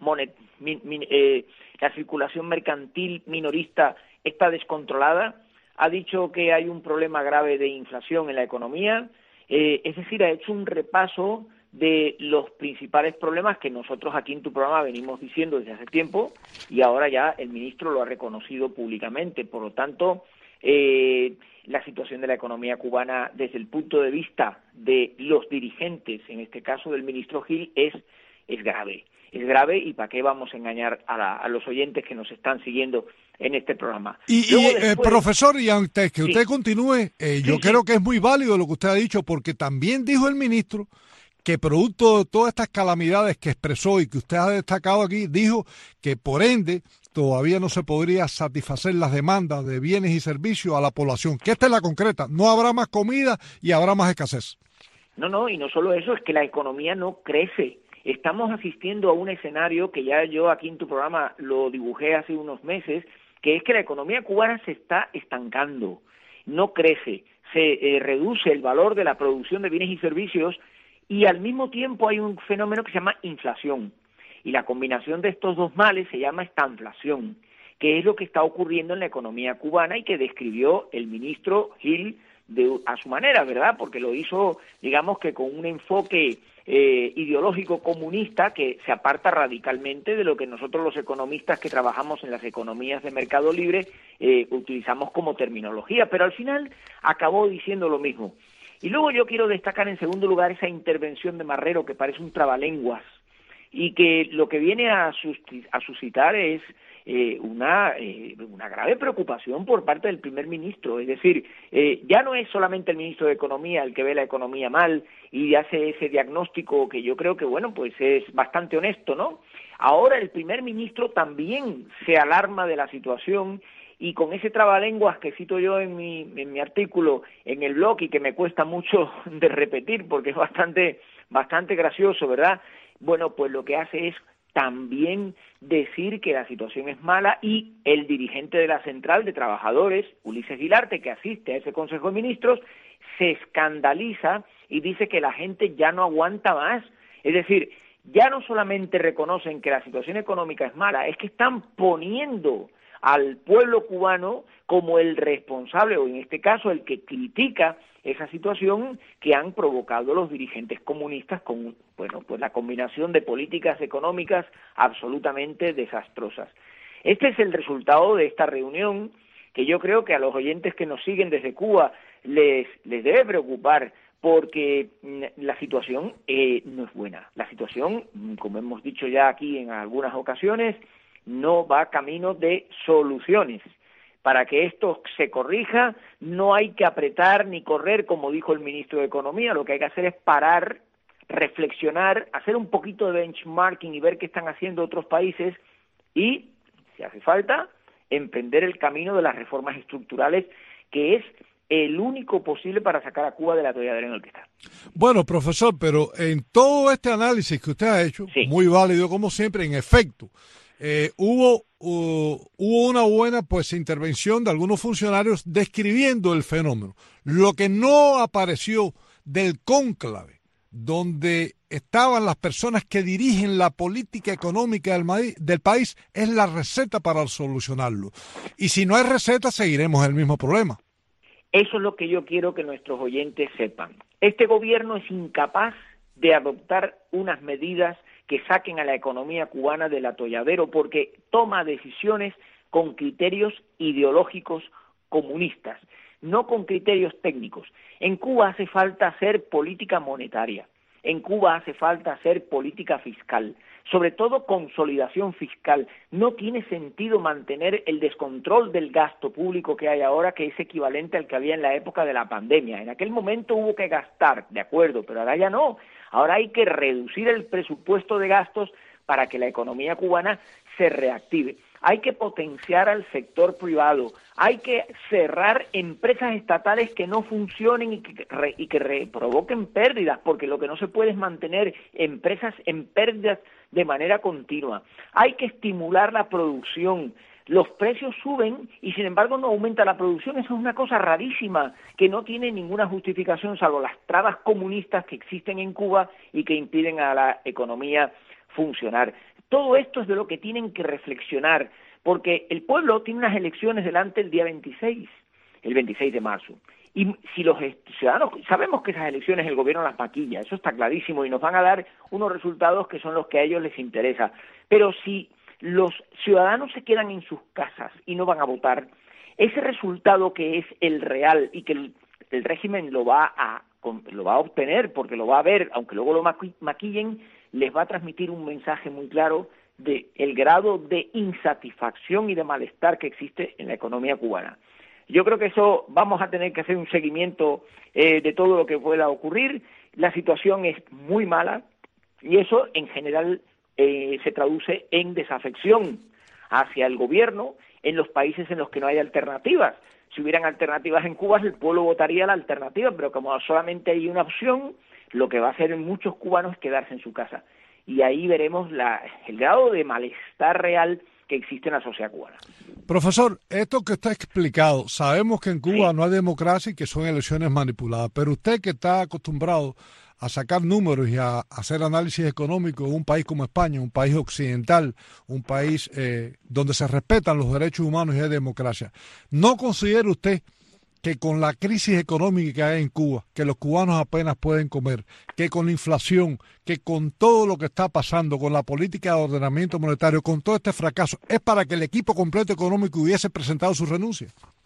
mercantil minorista está descontrolada, ha dicho que hay un problema grave de inflación en la economía, es decir, ha hecho un repaso de los principales problemas que nosotros aquí en tu programa venimos diciendo desde hace tiempo y ahora ya el ministro lo ha reconocido públicamente. Por lo tanto, la situación de la economía cubana desde el punto de vista de los dirigentes, en este caso del ministro Gil, es grave. Es grave y para qué vamos a engañar a los oyentes que nos están siguiendo en este programa. Después, profesor, y antes que usted continúe, yo creo que es muy válido lo que usted ha dicho, porque también dijo el ministro que producto de todas estas calamidades que expresó y que usted ha destacado aquí, dijo que por ende todavía no se podría satisfacer las demandas de bienes y servicios a la población, que esta es la concreta, no habrá más comida y habrá más escasez. No, y no solo eso, es que la economía no crece. Estamos asistiendo a un escenario que ya yo aquí en tu programa lo dibujé hace unos meses, que es que la economía cubana se está estancando, no crece, se reduce el valor de la producción de bienes y servicios y al mismo tiempo hay un fenómeno que se llama inflación. Y la combinación de estos dos males se llama estanflación, que es lo que está ocurriendo en la economía cubana y que describió el ministro Gil a su manera, ¿verdad? Porque lo hizo, digamos que con un enfoque ideológico comunista que se aparta radicalmente de lo que nosotros los economistas que trabajamos en las economías de mercado libre utilizamos como terminología, pero al final acabó diciendo lo mismo. Y luego yo quiero destacar en segundo lugar esa intervención de Marrero que parece un trabalenguas y que lo que viene a suscitar es una grave preocupación por parte del primer ministro. Es decir, ya no es solamente el ministro de Economía el que ve la economía mal y hace ese diagnóstico que yo creo que, bueno, pues es bastante honesto, ¿no? Ahora el primer ministro también se alarma de la situación y con ese trabalenguas que cito yo en mi artículo en el blog y que me cuesta mucho de repetir porque es bastante gracioso, ¿verdad? Bueno, pues lo que hace es también decir que la situación es mala y el dirigente de la Central de Trabajadores, Ulises Guilarte, que asiste a ese Consejo de Ministros, se escandaliza y dice que la gente ya no aguanta más. Es decir, ya no solamente reconocen que la situación económica es mala, es que están poniendo al pueblo cubano como el responsable, o en este caso el que critica esa situación que han provocado los dirigentes comunistas con, bueno, pues la combinación de políticas económicas absolutamente desastrosas. Este es el resultado de esta reunión que yo creo que a los oyentes que nos siguen desde Cuba les debe preocupar, porque la situación no es buena. La situación, como hemos dicho ya aquí en algunas ocasiones, no va camino de soluciones. Para que esto se corrija, no hay que apretar ni correr, como dijo el ministro de Economía, lo que hay que hacer es parar, reflexionar, hacer un poquito de benchmarking y ver qué están haciendo otros países y, si hace falta, emprender el camino de las reformas estructurales, que es el único posible para sacar a Cuba del atolladero en el que está. Bueno, profesor, pero en todo este análisis que usted ha hecho, sí, muy válido como siempre, en efecto, hubo una buena intervención de algunos funcionarios describiendo el fenómeno. Lo que no apareció del cónclave, donde estaban las personas que dirigen la política económica del país, es la receta para solucionarlo. Y si no hay receta, seguiremos el mismo problema. Eso es lo que yo quiero que nuestros oyentes sepan. Este gobierno es incapaz de adoptar unas medidas que saquen a la economía cubana del atolladero porque toma decisiones con criterios ideológicos comunistas, no con criterios técnicos. En Cuba hace falta hacer política monetaria, en Cuba hace falta hacer política fiscal, sobre todo consolidación fiscal. No tiene sentido mantener el descontrol del gasto público que hay ahora, que es equivalente al que había en la época de la pandemia. En aquel momento hubo que gastar, de acuerdo, pero ahora ya no. Ahora hay que reducir el presupuesto de gastos para que la economía cubana se reactive. Hay que potenciar al sector privado, hay que cerrar empresas estatales que no funcionen y que provoquen pérdidas, porque lo que no se puede es mantener empresas en pérdidas de manera continua. Hay que estimular la producción. Los precios suben y sin embargo no aumenta la producción. Eso es una cosa rarísima que no tiene ninguna justificación salvo las trabas comunistas que existen en Cuba y que impiden a la economía funcionar. Todo esto es de lo que tienen que reflexionar, porque el pueblo tiene unas elecciones delante el día 26, el 26 de marzo. Y si los ciudadanos, sabemos que esas elecciones el gobierno las maquilla, eso está clarísimo, y nos van a dar unos resultados que son los que a ellos les interesa. Pero si los ciudadanos se quedan en sus casas y no van a votar, ese resultado que es el real y que el régimen lo va a obtener porque lo va a ver, aunque luego lo maquillen, les va a transmitir un mensaje muy claro de el grado de insatisfacción y de malestar que existe en la economía cubana. Yo creo que eso vamos a tener que hacer un seguimiento de todo lo que pueda ocurrir. La situación es muy mala y eso en general se traduce en desafección hacia el gobierno en los países en los que no hay alternativas. Si hubieran alternativas en Cuba, el pueblo votaría la alternativa, pero como solamente hay una opción, lo que va a hacer en muchos cubanos es quedarse en su casa. Y ahí veremos el grado de malestar real que existe en la sociedad cubana. Profesor, esto que está explicado, sabemos que en Cuba no hay democracia y que son elecciones manipuladas, pero usted que está acostumbrado a sacar números y a hacer análisis económico en un país como España, un país occidental, un país donde se respetan los derechos humanos y hay democracia, ¿no considera usted que con la crisis económica que hay en Cuba, que los cubanos apenas pueden comer, que con la inflación, que con todo lo que está pasando, con la política de ordenamiento monetario, con todo este fracaso, es para que el equipo completo económico hubiese presentado su renuncia?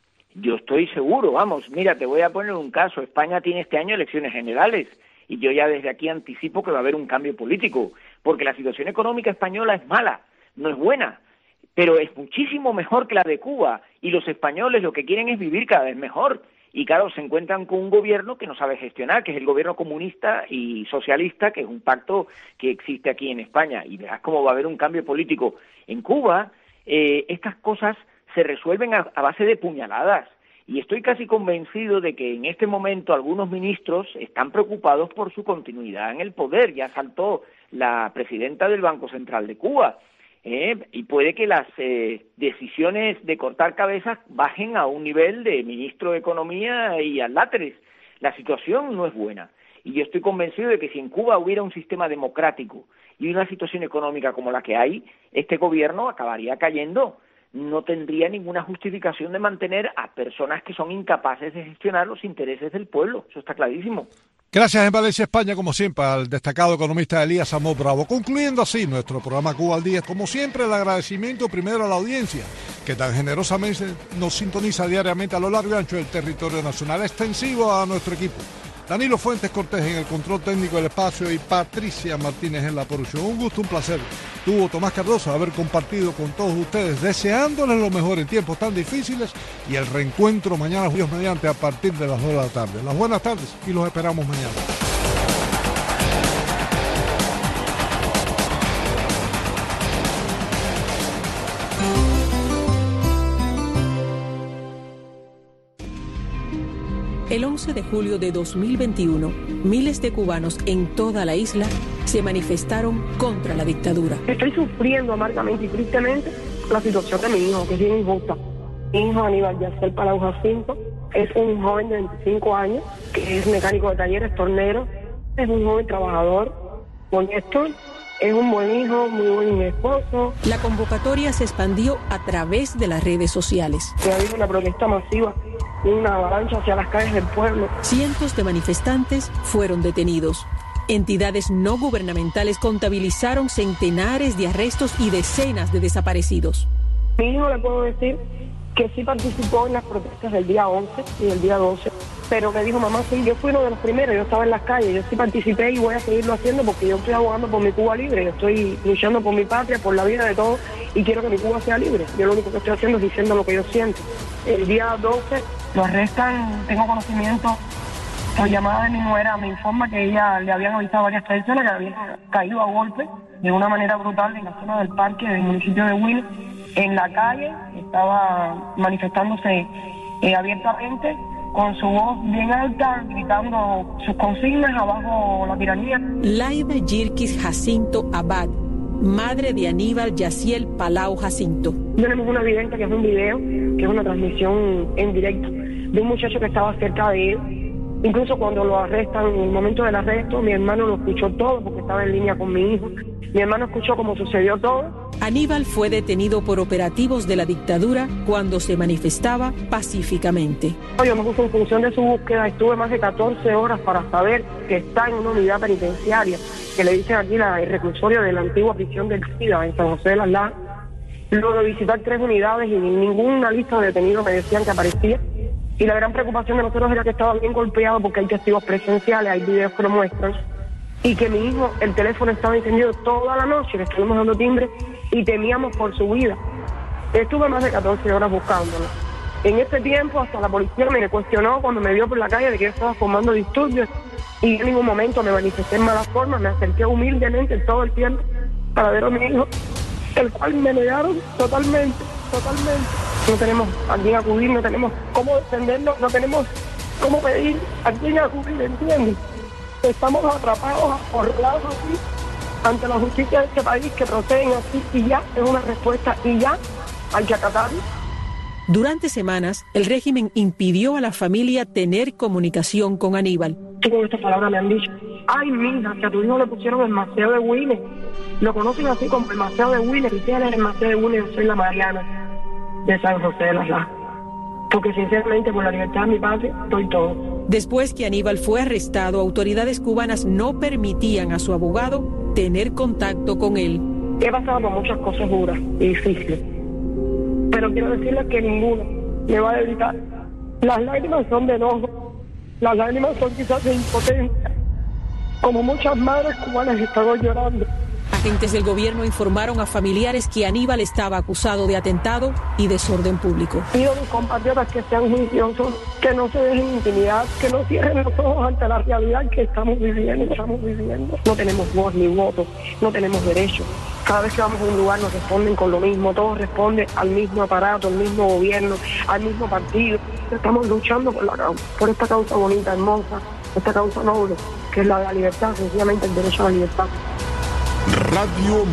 Yo estoy seguro, vamos, mira, te voy a poner un caso. España tiene este año elecciones generales y yo ya desde aquí anticipo que va a haber un cambio político, porque la situación económica española es mala, no es buena. pero es muchísimo mejor que la de Cuba, y los españoles lo que quieren es vivir cada vez mejor. Y claro, se encuentran con un gobierno que no sabe gestionar, que es el gobierno comunista y socialista, que es un pacto que existe aquí en España. Y verás cómo va a haber un cambio político. En Cuba, estas cosas se resuelven a base de puñaladas. Y estoy casi convencido de que en este momento algunos ministros están preocupados por su continuidad en el poder. Ya saltó la presidenta del Banco Central de Cuba. Y puede que las decisiones de cortar cabezas bajen a un nivel de ministro de Economía y aláteres. La situación no es buena. Y yo estoy convencido de que si en Cuba hubiera un sistema democrático y una situación económica como la que hay, este gobierno acabaría cayendo. No tendría ninguna justificación de mantener a personas que son incapaces de gestionar los intereses del pueblo. Eso está clarísimo. Gracias en Valencia, España, como siempre, al destacado economista Elías Amós Bravo. Concluyendo así nuestro programa Cuba al Día, como siempre, el agradecimiento primero a la audiencia, que tan generosamente nos sintoniza diariamente a lo largo y ancho del territorio nacional, extensivo a nuestro equipo. Danilo Fuentes Cortés en el control técnico del espacio y Patricia Martínez en la producción. Un gusto, un placer. Tuvo Tomás Cardoso haber compartido con todos ustedes, deseándoles lo mejor en tiempos tan difíciles y el reencuentro mañana, Dios mediante, a partir de las 2 de la tarde. Las buenas tardes y los esperamos mañana. El 11 de julio de 2021, miles de cubanos en toda la isla se manifestaron contra la dictadura. Estoy sufriendo amargamente y tristemente la situación de mi hijo, que es bien injusta. Mi hijo Aníbal Yasiel Palau Jacinto es un joven de 25 años, que es mecánico de talleres, tornero, es un joven trabajador, honesto, es un buen hijo, muy buen esposo. La convocatoria se expandió a través de las redes sociales. Se ha habido una protesta masiva, una avalancha hacia las calles del pueblo. Cientos de manifestantes fueron detenidos. Entidades no gubernamentales contabilizaron centenares de arrestos y decenas de desaparecidos. Mi hijo, le puedo decir que sí participó en las protestas del día 11 y del día 12, pero me dijo, mamá, sí, yo fui uno de los primeros, yo estaba en las calles, yo sí participé y voy a seguirlo haciendo porque yo estoy abogando por mi Cuba libre, yo estoy luchando por mi patria, por la vida de todos y quiero que mi Cuba sea libre. Yo lo único que estoy haciendo es diciendo lo que yo siento. El día 12 lo arrestan, tengo conocimiento, por llamada de mi nuera, me informa que ella le habían avisado a varias personas que habían caído a golpe de una manera brutal en la zona del parque del municipio de Huila. En la calle estaba manifestándose abiertamente, con su voz bien alta, gritando sus consignas: abajo la tiranía. Laida Yirkis Jacinto Abad, madre de Aníbal Yasiel Palau Jacinto. Tenemos una evidencia que es un video, que es una transmisión en directo de un muchacho que estaba cerca de él. Incluso cuando lo arrestan, en el momento del arresto, mi hermano lo escuchó todo porque estaba en línea con mi hijo. Mi hermano escuchó cómo sucedió todo. Aníbal fue detenido por operativos de la dictadura cuando se manifestaba pacíficamente. Yo me puse en función de su búsqueda, estuve más de 14 horas para saber que está en una unidad penitenciaria, que le dicen aquí el reclusorio de la antigua prisión del SIDA en San José de las Lajas. Luego de visitar 3 unidades y ninguna lista de detenidos me decían que aparecía. Y la gran preocupación de nosotros era que estaba bien golpeado porque hay testigos presenciales, hay videos que lo muestran. Y que mi hijo, el teléfono estaba encendido toda la noche, le estuvimos dando timbre y temíamos por su vida. Estuve más de 14 horas buscándolo. En ese tiempo hasta la policía me cuestionó cuando me vio por la calle de que yo estaba formando disturbios y en ningún momento me manifesté en mala forma, me acerqué humildemente todo el tiempo para ver a mi hijo, el cual me negaron totalmente. No tenemos a quién acudir, no tenemos cómo defendernos, no tenemos cómo pedir a quién acudir, ¿entiendes? Estamos atrapados, acorralados así, ante la justicia de este país, que proceden así y ya es una respuesta y ya hay que acatarlo. Durante semanas, el régimen impidió a la familia tener comunicación con Aníbal. Y con estas palabras me han dicho: ay, mija, que a tu hijo le pusieron el Maceo de Huila. Lo conocen así como el Maceo de Huila. Y si él es el Maceo de Huila, yo soy la Mariana de San José de las Lajas. Porque sinceramente, por la libertad de mi patria, doy todo. Después que Aníbal fue arrestado, autoridades cubanas no permitían a su abogado tener contacto con él. He pasado por muchas cosas duras y difíciles, pero quiero decirles que ninguno me va a evitar. Las lágrimas son de enojo, las lágrimas son quizás de impotencia, como muchas madres cubanas están llorando. Agentes del gobierno informaron a familiares que Aníbal estaba acusado de atentado y desorden público. Pido a mis compatriotas que sean juiciosos, que no se dejen intimidar, que no cierren los ojos ante la realidad que estamos viviendo. No tenemos voz ni voto, no tenemos derecho. Cada vez que vamos a un lugar nos responden con lo mismo, todos responden al mismo aparato, al mismo gobierno, al mismo partido. Estamos luchando por esta causa bonita, hermosa, esta causa noble, que es la de la libertad, sencillamente el derecho a la libertad. Radio